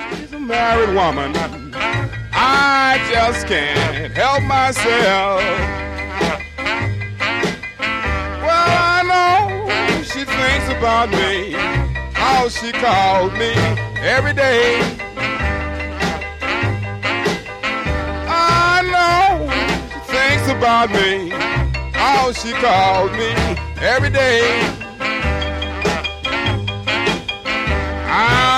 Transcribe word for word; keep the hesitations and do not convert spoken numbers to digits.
She's a married woman. I just can't help myself. Well, I know she thinks about me, how she calls me every day. I know she thinks about me, how she calls me every day. I